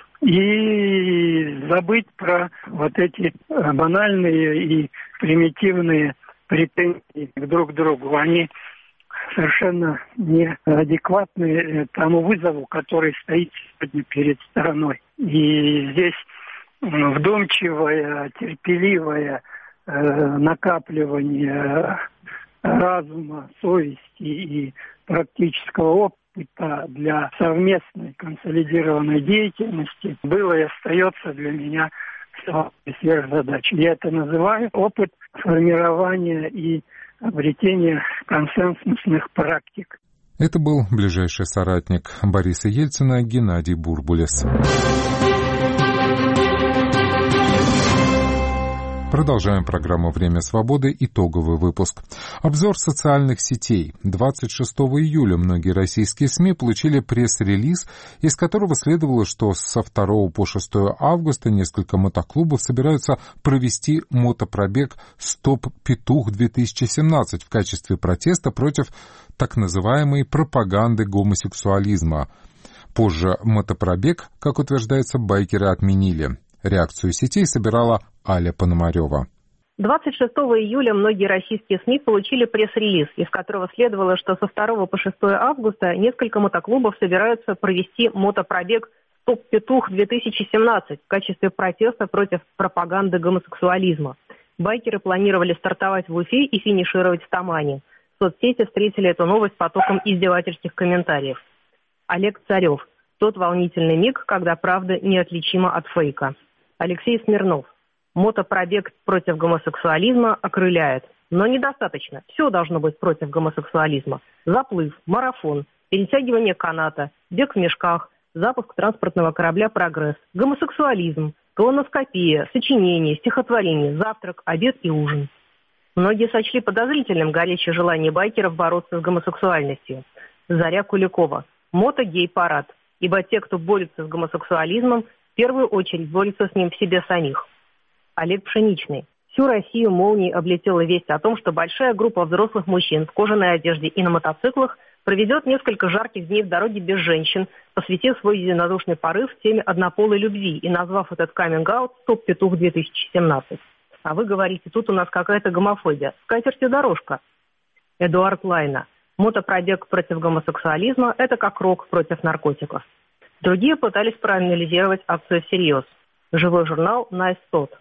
и забыть про вот эти банальные и примитивные претензии друг к другу. Они совершенно неадекватны тому вызову, который стоит сегодня перед страной. И здесь вдумчивое, терпеливое э, накапливание разума, совести и практического опыта для совместной консолидированной деятельности было и остается для меня сверхзадачей. Я это называю опыт формирования и обретения консенсусных практик. Это был ближайший соратник Бориса Ельцина Геннадий Бурбулес. Продолжаем программу «Время свободы». Итоговый выпуск. Обзор социальных сетей. двадцать шестого июля многие российские СМИ получили пресс-релиз, из которого следовало, что со второго по шестое августа несколько мотоклубов собираются провести мотопробег «Стоп Петух-две тысячи семнадцать» в качестве протеста против так называемой пропаганды гомосексуализма. Позже мотопробег, как утверждается, байкеры отменили. Реакцию сетей собирала Аля Пономарева. двадцать шестого июля многие российские СМИ получили пресс-релиз, из которого следовало, что со второго по шестое августа несколько мотоклубов собираются провести мотопробег «Стоп Петух-две тысячи семнадцать» в качестве протеста против пропаганды гомосексуализма. Байкеры планировали стартовать в Уфе и финишировать в Тамане. Соцсети встретили эту новость потоком издевательских комментариев. Олег Царев. Тот волнительный миг, когда правда неотличима от фейка. Алексей Смирнов. Мотопробег против гомосексуализма окрыляет. Но недостаточно. Все должно быть против гомосексуализма. Заплыв, марафон, перетягивание каната, бег в мешках, запуск транспортного корабля «Прогресс», гомосексуализм, колоноскопия, сочинение, стихотворение, завтрак, обед и ужин. Многие сочли подозрительным горячее желание байкеров бороться с гомосексуальностью. Заря Куликова. Мото-гей-парад. Ибо те, кто борется с гомосексуализмом, в первую очередь борются с ним в себе самих. Олег Пшеничный. Всю Россию молнией облетела весть о том, что большая группа взрослых мужчин в кожаной одежде и на мотоциклах проведет несколько жарких дней в дороге без женщин, посвятив свой единодушный порыв теме однополой любви и назвав этот каминг-аут «Стоп Петух-две тысячи семнадцать». А вы говорите, тут у нас какая-то гомофобия. С катертью дорожка. Эдуард Лайна. Мотопробег против гомосексуализма – это как рок против наркотиков. Другие пытались проанализировать акцию всерьез. Живой журнал «Nice Thought».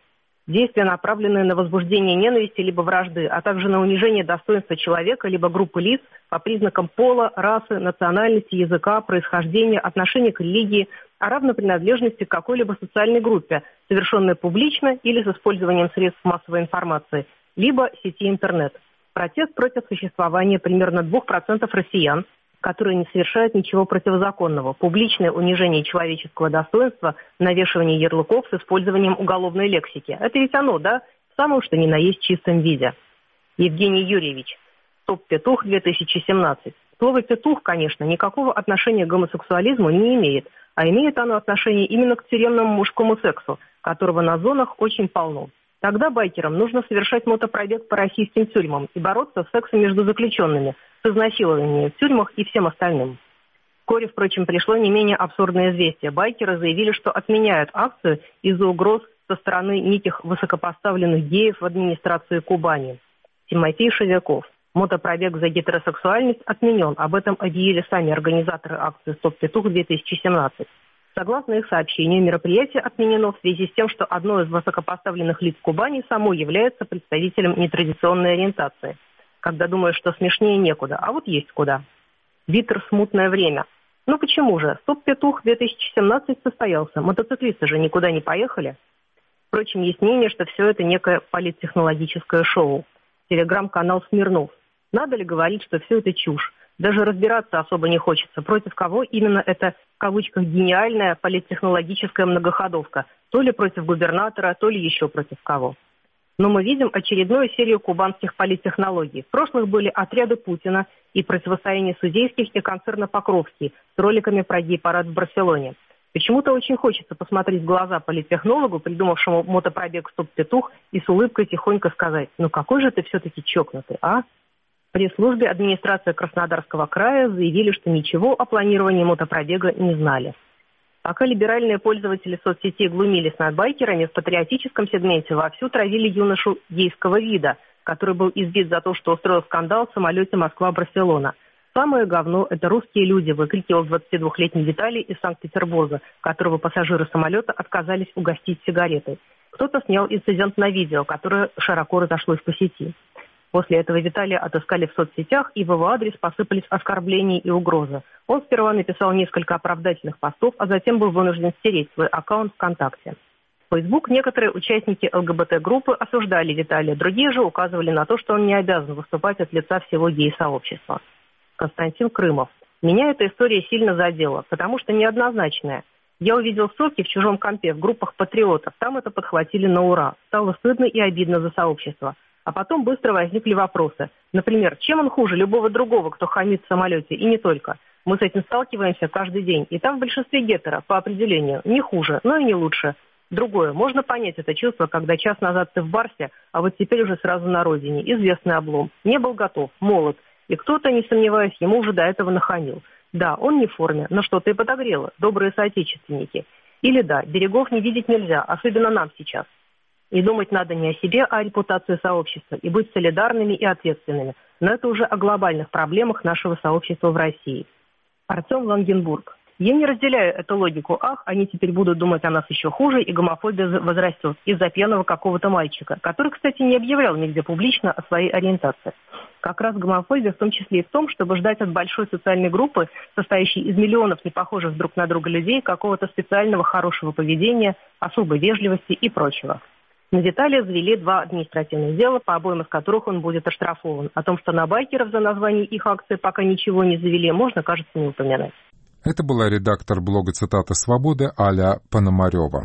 Действия, направленные на возбуждение ненависти либо вражды, а также на унижение достоинства человека либо группы лиц по признакам пола, расы, национальности, языка, происхождения, отношения к религии, а равно принадлежности к какой-либо социальной группе, совершенные публично или с использованием средств массовой информации, либо сети интернет. Протест против существования примерно двух процентов россиян, которые не совершают ничего противозаконного, публичное унижение человеческого достоинства, навешивание ярлыков с использованием уголовной лексики. Это ведь оно, да? В самом что ни на есть чистом виде. Евгений Юрьевич, топ-петух две тысячи семнадцать. Слово «петух», конечно, никакого отношения к гомосексуализму не имеет, а имеет оно отношение именно к тюремному мужскому сексу, которого на зонах очень полно. Тогда байкерам нужно совершать мотопробег по российским тюрьмам и бороться с сексом между заключенными, с изнасилованием в тюрьмах и всем остальным. Вскоре, впрочем, пришло не менее абсурдное известие. Байкеры заявили, что отменяют акцию из-за угроз со стороны неких высокопоставленных геев в администрации Кубани. Тимофей Шевяков. Мотопробег за гетеросексуальность отменен. Об этом объявили сами организаторы акции «Стоп-петух две тысячи семнадцать». Согласно их сообщению, мероприятие отменено в связи с тем, что одно из высокопоставленных лиц Кубани само является представителем нетрадиционной ориентации. Когда думаешь, что смешнее некуда, а вот есть куда. Витер «Смутное время». Ну почему же? «Стоп-петух две тысячи семнадцать» состоялся. Мотоциклисты же никуда не поехали. Впрочем, есть мнение, что все это некое политтехнологическое шоу. Телеграм-канал «Смирнов». Надо ли говорить, что все это чушь? Даже разбираться особо не хочется, против кого именно эта, в кавычках, гениальная политтехнологическая многоходовка. То ли против губернатора, то ли еще против кого. Но мы видим очередную серию кубанских политтехнологий. В прошлых были отряды Путина и противостояние судейских и концерна Покровский с роликами про гей-парад в Барселоне. Почему-то очень хочется посмотреть в глаза политтехнологу, придумавшему мотопробег «Стоп-петух», и с улыбкой тихонько сказать: «Ну какой же ты все-таки чокнутый, а?» В пресс-службе администрации Краснодарского края заявили, что ничего о планировании мотопробега не знали. Пока либеральные пользователи соцсетей глумились над байкерами, в патриотическом сегменте вовсю травили юношу гейского вида, который был избит за то, что устроил скандал в самолете Москва-Барселона. «Самое говно – это русские люди», выкрикивал двадцатидвухлетний Виталий из Санкт-Петербурга, которого пассажиры самолета отказались угостить сигаретой. Кто-то снял инцидент на видео, которое широко разошлось по сети. После этого Виталия отыскали в соцсетях, и в его адрес посыпались оскорбления и угрозы. Он сперва написал несколько оправдательных постов, а затем был вынужден стереть свой аккаунт ВКонтакте. В Facebook некоторые участники ЛГБТ-группы осуждали Виталия, другие же указывали на то, что он не обязан выступать от лица всего гей-сообщества. Константин Крымов. Меня эта история сильно задела, потому что неоднозначная. Я увидел ссылки в чужом компе в группах патриотов, там это подхватили на ура. Стало стыдно и обидно за сообщество. А потом быстро возникли вопросы. Например, чем он хуже любого другого, кто хамит в самолете, и не только? Мы с этим сталкиваемся каждый день. И там в большинстве гетеро, по определению, не хуже, но и не лучше. Другое. Можно понять это чувство, когда час назад ты в Барсе, а вот теперь уже сразу на родине. Известный облом. Не был готов, молод. И кто-то, не сомневаюсь, ему уже до этого нахамил. Да, он не в форме, но что-то и подогрело. Добрые соотечественники. Или да, берегов не видеть нельзя, особенно нам сейчас. И думать надо не о себе, а о репутации сообщества, и быть солидарными и ответственными. Но это уже о глобальных проблемах нашего сообщества в России. Артем Лангенбург. Я не разделяю эту логику. Ах, они теперь будут думать о нас еще хуже, и гомофобия возрастет из-за пьяного какого-то мальчика, который, кстати, не объявлял нигде публично о своей ориентации. Как раз гомофобия в том числе и в том, чтобы ждать от большой социальной группы, состоящей из миллионов непохожих друг на друга людей, какого-то специального хорошего поведения, особой вежливости и прочего. На Виталия завели два административных дела, по обоим из которых он будет оштрафован. О том, что на байкеров за название их акции пока ничего не завели, можно, кажется, не упоминать. Это была редактор блога «Цитата Свободы» Аля Пономарева.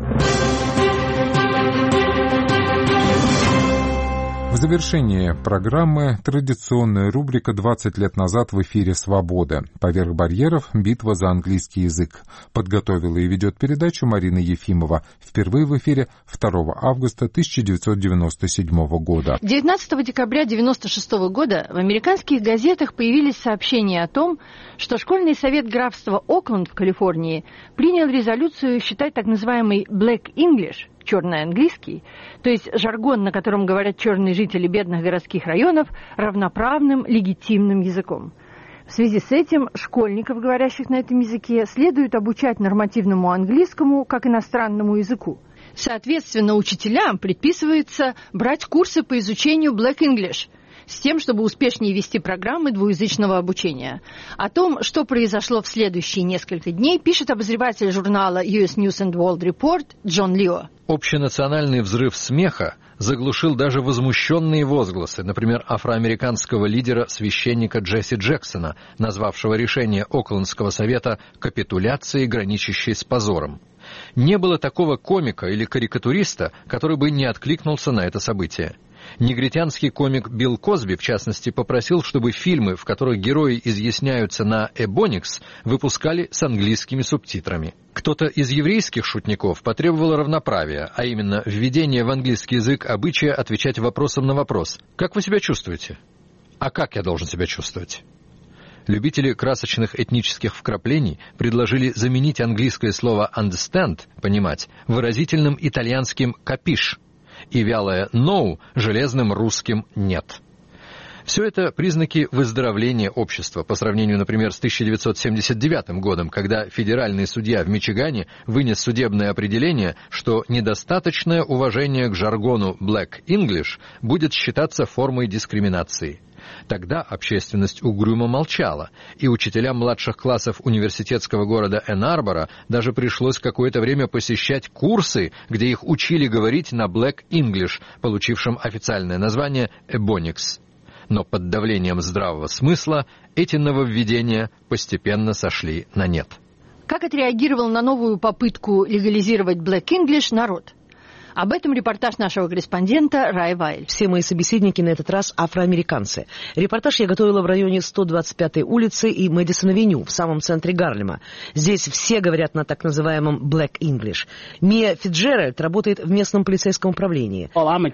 В завершении программы традиционная рубрика «двадцать лет назад в эфире Свободы». Поверх барьеров битва за английский язык. Подготовила и ведет передачу Марина Ефимова. Впервые в эфире второго августа тысяча девятьсот девяносто седьмого года. девятнадцатого декабря девяносто шестого года в американских газетах появились сообщения о том, что школьный совет графства Окленд в Калифорнии принял резолюцию считать так называемый Black English, черный английский, то есть жаргон, на котором говорят черные жители бедных городских районов, равноправным, легитимным языком. В связи с этим школьников, говорящих на этом языке, следует обучать нормативному английскому как иностранному языку. Соответственно, учителям предписывается брать курсы по изучению Black English с тем, чтобы успешнее вести программы двуязычного обучения. О том, что произошло в следующие несколько дней, пишет обозреватель журнала ю эс News and World Report Джон Лио. Общенациональный взрыв смеха заглушил даже возмущенные возгласы, например, афроамериканского лидера священника Джесси Джексона, назвавшего решение Оклендского совета капитуляцией, граничащей с позором. Не было такого комика или карикатуриста, который бы не откликнулся на это событие. Негритянский комик Билл Косби, в частности, попросил, чтобы фильмы, в которых герои изъясняются на эбоникс, выпускали с английскими субтитрами. Кто-то из еврейских шутников потребовал равноправия, а именно введение в английский язык обычая отвечать вопросом на вопрос: «Как вы себя чувствуете?» «А как я должен себя чувствовать?» Любители красочных этнических вкраплений предложили заменить английское слово «understand» — «понимать» выразительным итальянским «capish» и вялое «no» железным русским «нет». Все это признаки выздоровления общества по сравнению, например, с тысяча девятьсот семьдесят девятым годом, когда федеральный судья в Мичигане вынес судебное определение, что недостаточное уважение к жаргону Black English будет считаться формой дискриминации. Тогда общественность угрюмо молчала, и учителям младших классов университетского города Энн-Арбора даже пришлось какое-то время посещать курсы, где их учили говорить на Black English, получившем официальное название Ebonics. Но под давлением здравого смысла эти нововведения постепенно сошли на нет. Как отреагировал на новую попытку легализировать Black English народ? Об этом репортаж нашего корреспондента Рай Вайль. Все мои собеседники на этот раз афроамериканцы. Репортаж я готовила в районе сто двадцать пятой улицы и Мэдисон-авеню, в самом центре Гарлема. Здесь все говорят на так называемом Black English. Мия Фитджеральд работает в местном полицейском управлении.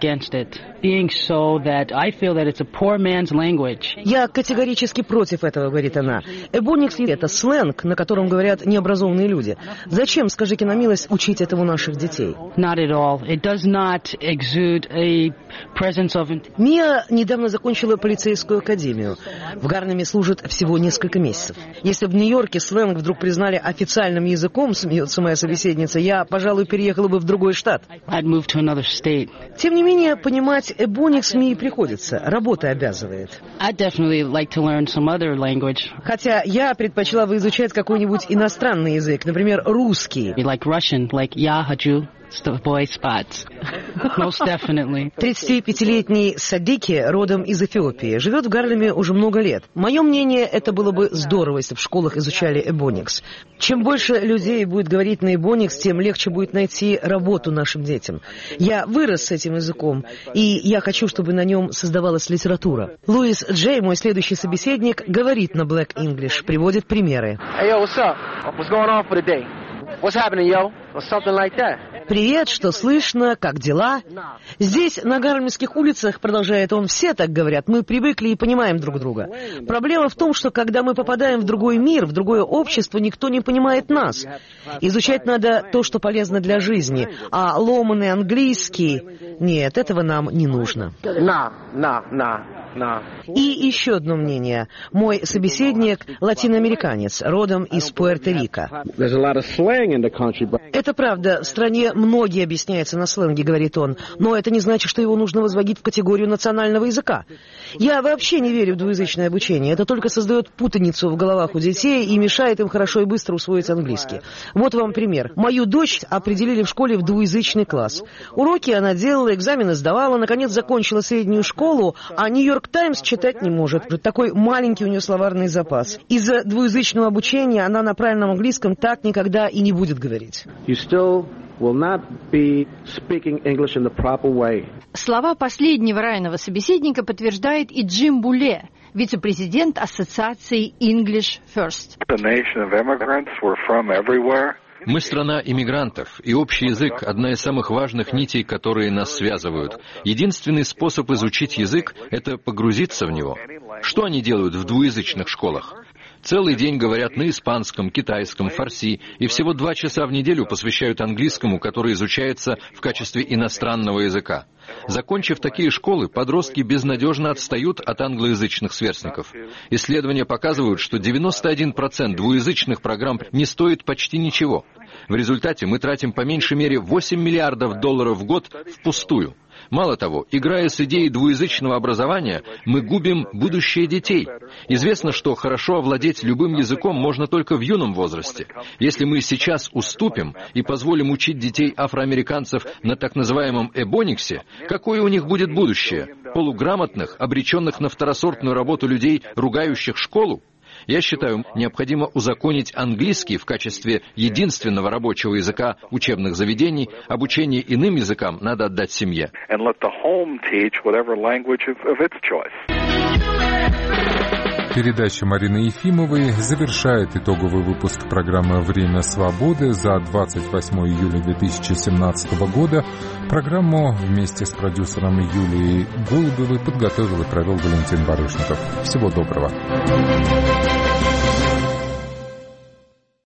Я категорически против этого, говорит она. Эбоникс — это сленг, на котором говорят необразованные люди. Зачем, скажите на милость, учить этому наших детей? Not at all. It does not exude a presence of... Мия недавно закончила полицейскую академию. В Гарлеме служит всего несколько месяцев. Если в Нью-Йорке сленг вдруг признали официальным языком, смеется моя собеседница, я, пожалуй, переехала бы в другой штат. I'd move to another state. Тем не менее, понимать эбоникс Мии приходится. Работа обязывает. I'd definitely like to learn some other language. Хотя я предпочла бы изучать какой-нибудь иностранный язык, например, русский. Like Russian, like я хочу... boy spots. Most definitely. тридцатипятилетний Садики родом из Эфиопии. Живет в Гарлеме уже много лет. Мое мнение, это было бы здорово, если в школах изучали эбоникс. Чем больше людей будет говорить на эбоникс, тем легче будет найти работу нашим детям. Я вырос с этим языком, и я хочу, чтобы на нем создавалась литература. Луис Джей, мой следующий собеседник, говорит на Black English, приводит примеры. Hey, yo, what's up? What's going on for the day? What's happening, yo? Or something like that. Привет, что слышно, как дела? Здесь, на гарлемских улицах, продолжает он, все так говорят, мы привыкли и понимаем друг друга. Проблема в том, что когда мы попадаем в другой мир, в другое общество, никто не понимает нас. Изучать надо то, что полезно для жизни, а ломаный английский... Нет, этого нам не нужно. На, на, на. No. И еще одно мнение. Мой собеседник – латиноамериканец, родом из Пуэрто-Рико. But... Это правда, в стране многие объясняются на сленге, говорит он, но это не значит, что его нужно возводить в категорию национального языка. Я вообще не верю в двуязычное обучение. Это только создает путаницу в головах у детей и мешает им хорошо и быстро усвоить английский. Вот вам пример. Мою дочь определили в школе в двуязычный класс. Уроки она делала, экзамены сдавала, наконец закончила среднюю школу, а Нью-Йорк Таймс читать не может. Такой маленький у нее словарный запас. Из-за двуязычного обучения она на правильном английском так никогда и не будет говорить. You still will not be speaking English in the proper way. Слова последнего Райанова собеседника подтверждает и Джим Буле, вице-президент ассоциации English First. The nation of immigrants were from everywhere. Мы страна иммигрантов, и общий язык – одна из самых важных нитей, которые нас связывают. Единственный способ изучить язык – это погрузиться в него. Что они делают в двуязычных школах? Целый день говорят на испанском, китайском, фарси, и всего два часа в неделю посвящают английскому, который изучается в качестве иностранного языка. Закончив такие школы, подростки безнадежно отстают от англоязычных сверстников. Исследования показывают, что девяносто один процент двуязычных программ не стоит почти ничего. В результате мы тратим по меньшей мере восемь миллиардов долларов в год впустую. Мало того, играя с идеей двуязычного образования, мы губим будущее детей. Известно, что хорошо овладеть любым языком можно только в юном возрасте. Если мы сейчас уступим и позволим учить детей афроамериканцев на так называемом эбониксе, какое у них будет будущее? Полуграмотных, обреченных на второсортную работу людей, ругающих школу? Я считаю, необходимо узаконить английский в качестве единственного рабочего языка учебных заведений. Обучение иным языкам надо отдать семье. Передача Марины Ефимовой завершает итоговый выпуск программы «Время свободы» за двадцать восьмое июля две тысячи семнадцатого года. Программу вместе с продюсером Юлией Голубевой подготовил и провел Валентин Барышников. Всего доброго.